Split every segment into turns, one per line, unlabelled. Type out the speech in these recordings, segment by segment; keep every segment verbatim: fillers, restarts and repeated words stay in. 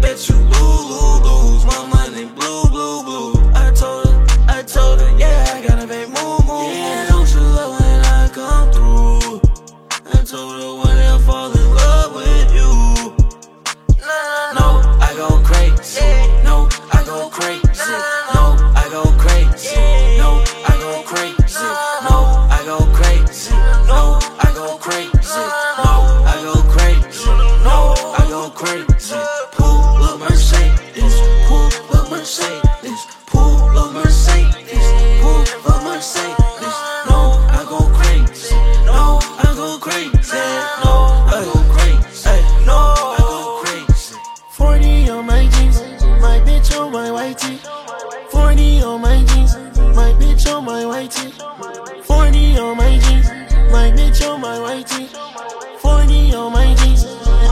bet you lose, lose, lose. My money blue, blue, blue. I told her, I told her, yeah, I gotta make move, move. Yeah, don't you love when I come through? I told her when I fall in love with you. No, I go crazy. No, I go crazy. No, I go crazy. No, I go crazy. No, I go crazy. No, I go crazy. No, I go crazy. No, I go crazy. Pool of Mercedes. Pool of Mercedes. Pool of Mercedes. Pool of Mercedes. No, I go crazy. No, I go crazy. No, I go crazy. No, I go crazy.
forty on my jeans, my bitch on my white tee. forty on my jeans, my bitch on my white tee. forty on my jeans, my bitch on my white tee. forty on my jeans.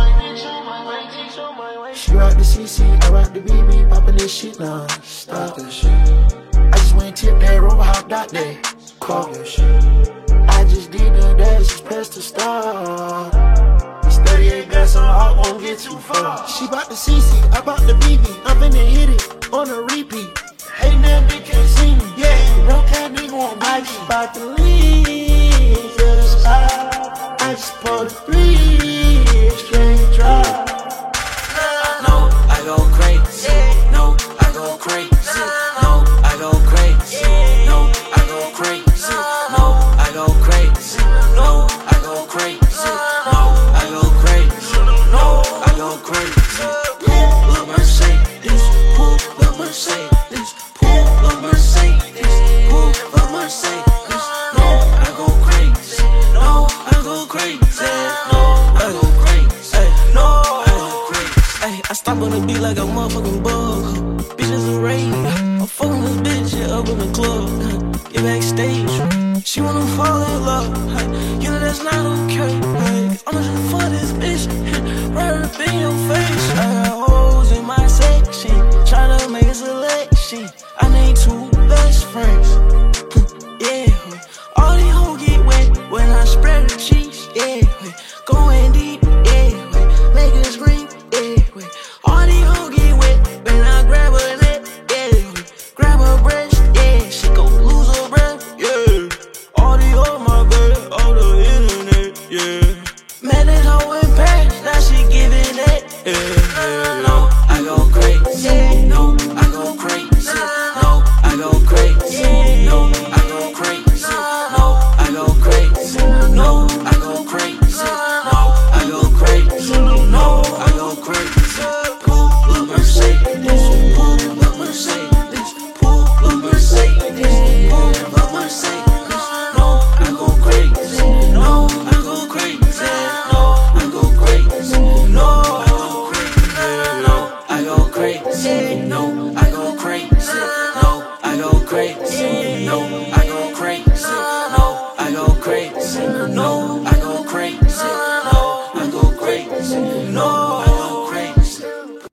She rock the C C, I rock the B B, poppin' this shit now. Stop this shit. I just went tip that rover hop that day. Call your shit. I just did the dash, just pressed the start. thirty-eight gas on hot, won't get too far. She bout the C C, I bout the B B. I'm finna hit it on a repeat. Hey, that bitch can't see me. Yeah, no cat nigga won't buy me. I just bout to leave to the sky. I just pulled a three, straight drop.
No, I go crazy. No, I go crazy. No, I go crazy. No, I go crazy. No, I go crazy. No, I go crazy. No, I go crazy. No, I go crazy. Pool of Mercedes. Pool of Mercedes. Pool of Mercedes. Pool of Mercedes. No, I go crazy. No, I go crazy. No, I go crazy. No, I go crazy. Ay, I stop on the beat like a motherfucking bug. Bitches are rain. I'm fucking this bitch, yeah, up in the club. Get backstage. She wanna fall in love. You know that's not okay. I'ma just fuck this bitch. Right up in your face. I got hoes in my section. Tryna make a selection. I need two best friends. Yeah. All these hoes get wet when I spread the cheese. Yeah. Going deep. Yeah. Make it scream. Yeah. All these hoes get wet when I grab her neck. Yeah. Grab her breast. Yeah. She gon' lose her breath. Yeah. All these hoes my bed. All the internet. Yeah. Man, this hoe in Paris. Now she giving it. Yeah. Yeah. No.